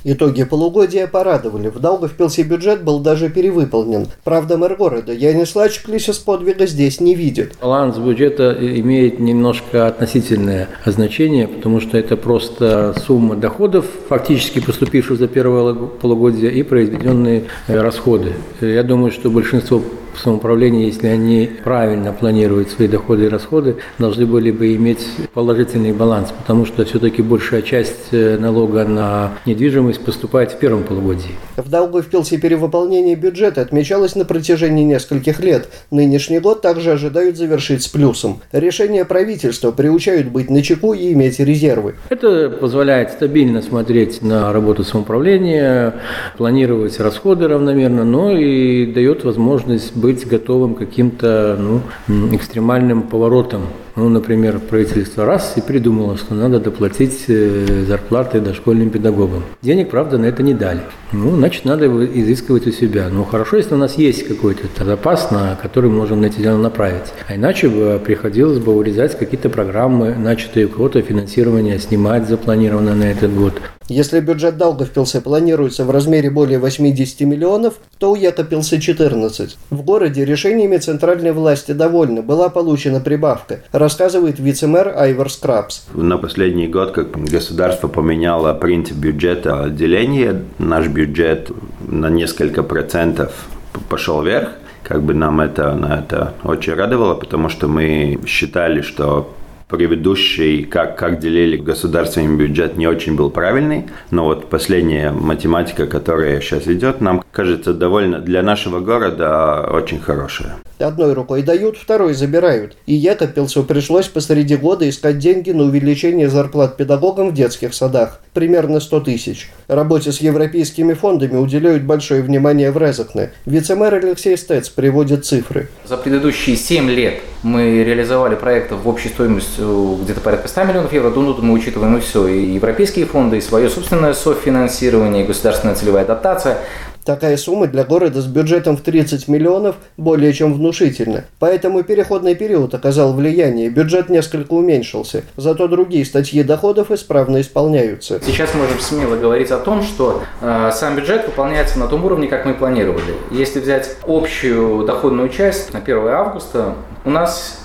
Итоги полугодия порадовали. В Даугавпилсе бюджет был даже перевыполнен. Правда, мэр города Янис Лачклисис подвига здесь не видит. Баланс бюджета имеет немножко относительное значение, потому что это просто сумма доходов, фактически поступивших за первое полугодие, и произведенные расходы. Я думаю, что большинство самоуправления, если они правильно планируют свои доходы и расходы, должны были бы иметь положительный баланс, потому что все-таки большая часть налога на недвижимость поступает в первом полугодии. В Даугавпилсе перевыполнение бюджета отмечалось на протяжении нескольких лет. Нынешний год также ожидают завершить с плюсом. Решения правительства приучают быть начеку и иметь резервы. Это позволяет стабильно смотреть на работу самоуправления, планировать расходы равномерно, но и дает возможность быть готовым к каким-то экстремальным поворотам. Например, правительство раз и придумало, что надо доплатить зарплаты дошкольным педагогам. Денег, правда, на это не дали. Значит, надо его изыскивать у себя. Хорошо, если у нас есть какой-то запас, на который мы можем на эти дела направить. А иначе приходилось бы урезать какие-то программы, начатые у кого-то финансирование, снимать запланированное на этот год. Если бюджет Даугавпилса планируется в размере более 80 миллионов, то у Екапилса 14. В городе решениями центральной власти довольны, была получена прибавка, рассказывает вице-мэр Айвар Скрабс. На последний год, как государство поменяло принцип бюджета отделения, наш бюджет на несколько процентов пошел вверх. Нам это очень радовало, потому что мы считали, что предыдущий, как делили государственный бюджет, не очень был правильный. Но последняя математика, которая сейчас идет, нам кажется довольно для нашего города очень хорошая. Одной рукой дают, второй забирают. И Екапилсу пришлось посреди года искать деньги на увеличение зарплат педагогам в детских садах. Примерно 100 тысяч. Работе с европейскими фондами уделяют большое внимание в Резекне. Вице-мэр Алексей Стец приводит цифры. За предыдущие 7 лет мы реализовали проектов в общей стоимости где-то порядка 100 миллионов евро. Тут мы учитываем и все, и европейские фонды, и свое собственное софинансирование, и государственная целевая дотация. Такая сумма для города с бюджетом в 30 миллионов более чем внушительна. Поэтому переходный период оказал влияние, бюджет несколько уменьшился. Зато другие статьи доходов исправно исполняются. Сейчас можем смело говорить о том, что сам бюджет выполняется на том уровне, как мы планировали. Если взять общую доходную часть на 1 августа, у нас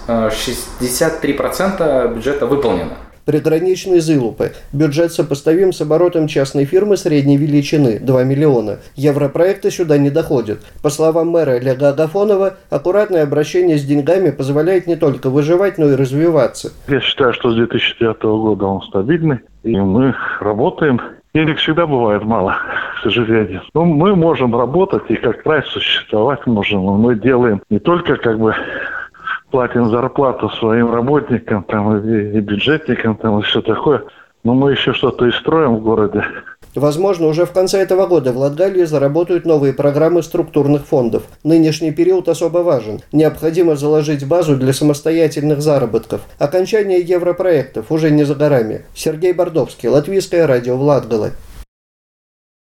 63% бюджета выполнено. Приграничный Зылупы. Бюджет сопоставим с оборотом частной фирмы средней величины – 2 миллиона. Европроекты сюда не доходят. По словам мэра Олега Агафонова, аккуратное обращение с деньгами позволяет не только выживать, но и развиваться. Я считаю, что с 2009 года он стабильный, и мы работаем. Денег всегда бывает мало, к сожалению. Но мы можем работать и как раз существовать можем. Мы делаем не только платим зарплату своим работникам, и бюджетникам, и все такое. Но мы еще что-то и строим в городе. Возможно, уже в конце этого года в Латгалии заработают новые программы структурных фондов. Нынешний период особо важен. Необходимо заложить базу для самостоятельных заработков. Окончание европроектов уже не за горами. Сергей Бордовский, Латвийское радио в Латгале.